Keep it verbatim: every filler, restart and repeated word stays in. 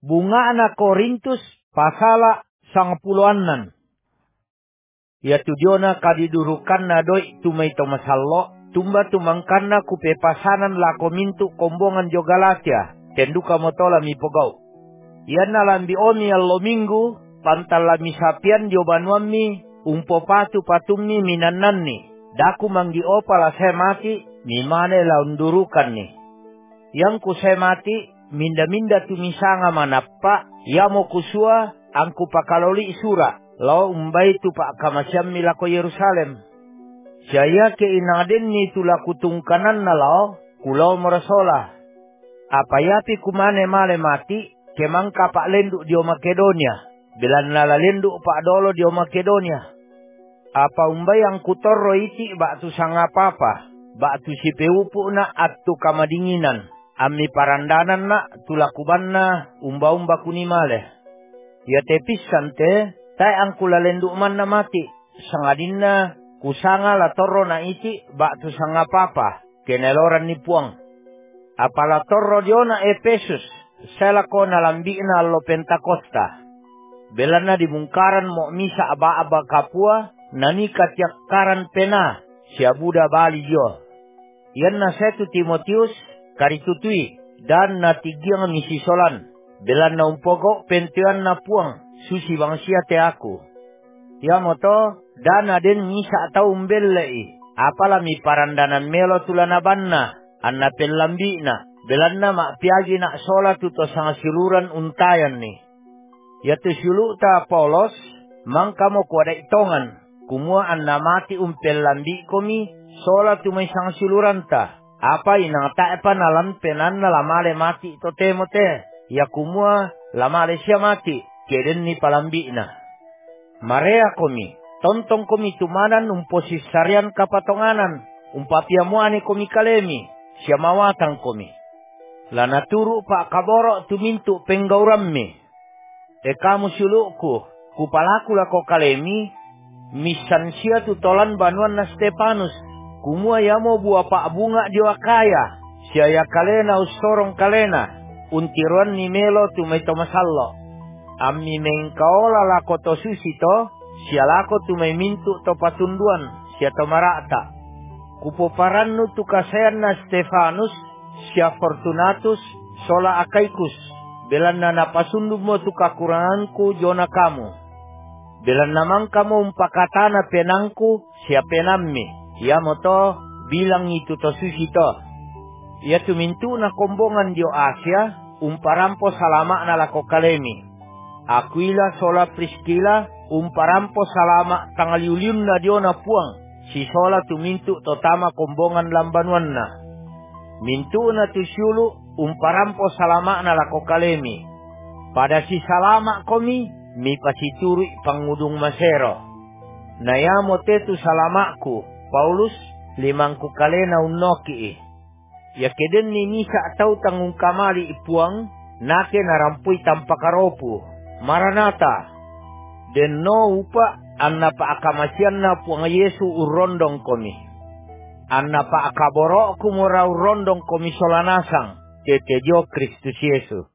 bunga anak Korintus pasala sangpuluanan. Ya tujuana kadidurukan na doi tumay tomasallo, tumba tumangkan na kupepasanan lako mintu kombongan jo Galatia, tenduka motola mi pogau. Yan nalambi omi allo minggu, pantal lami sapian jo banuami, umpo patu patumni minananni, daku manggi opala saya mati, mi mane laundurukan ni. Yang ku saya mati, minda-minda tumisanga manappa, yamo kusua, angku pakaloli sura, lau umbai tu pak kamasyam milako Yerusalem. Saya ke inaden ni tulaku tungkanan na lau, kulau merasola. Apa yapi kumane male mati, kemang kapak lenduk dio Makedonia, belan lala lenduk pak dolo dio Makedonia. Apa umbai yang kutorro iti bak tu sangapa-apa, bak tu si peupu na attu kamadinginan. Ami parandanan na tulakuban na umba-umba kuni male. Ya tepisan te, tay ang kulalenduk man na mati. Sangadin na kusanga la torro na iti bak tu sangapa-apa, keneloran ni puang. Apala torro dio na Efesus, selako na lambi na lo Pentakosta. Belan na dimungkaran mo misa aba-aba kapua, nanikat yakkaran pena, siabuda bali dio. Yan na setu Timotius, karitutui, dan na tigyang misisolan. Belan na umpogo, pentuan na puang, susi bangsia te aku. Ya moto, dan na den ngisa atau umbelai. Apala mi parandanan melo tulanaban na, anna pelambi na. Belan na makpiagi na sola tuto sang siluran untayan ni. Ya tu sulu ta Paulos, mangka mo kuada itongan. Kumua anna mati umpel lambi komi, sola tu may sang siluran ta. Apa inang taepa nalan penan na lamale mati to temote. Ya kumua lamale siya mati, keden ni palambi na. Marea komi, tontong komi tumanan umposis sarian kapatonganan. Umpapiamuane komi kalemi, siya mawatang komi. Lana turu pak kaboro tumintu penggaurammi. E kamu suluku, kupalaku lako kalemi, misan siya tutolan banuan na Stefanus. Kumua yamo buah pak bunga diwakaya. Siya ya kalena ustorong kalena. Untiruan ni melo tumay tomasallo. Ammi mengkaola lako to susito, siya lako tumay mintu to patunduan, siya tomarata. Kupoparannu tu kasayan na Stefanus, siya Fortunatus, sola akaikus. Belan na napasundum mo tu kakuranganku jona kamu. Belan namang kamu umpakatana penangku, siya penammi. Ya moto bilang itu to susito. Ya tumintu na kombongan dio Asia, umparampo salama na lako kalemi. Aquila sola Priscila, umparampo salama tangaliulium na dio na puang. Si sola tumintu totama kombongan lambanuan na. Mintu na tusyulu, umparampo salama na lako kalemi. Pada si salama komi, mi pasituri pangudung masero. Nayamo tetu salamaku, Paulus, limangku kalena unnoki. Ya keden ni nisa atau tangung kamali ipuang, nake narampui tanpa karopu. Maranata. Den no upa, anna pa akamasian na puang Yesu urondong komi. Anna pa akaboro kumura urondong komi solanasang, tetejo Kristus Yesu.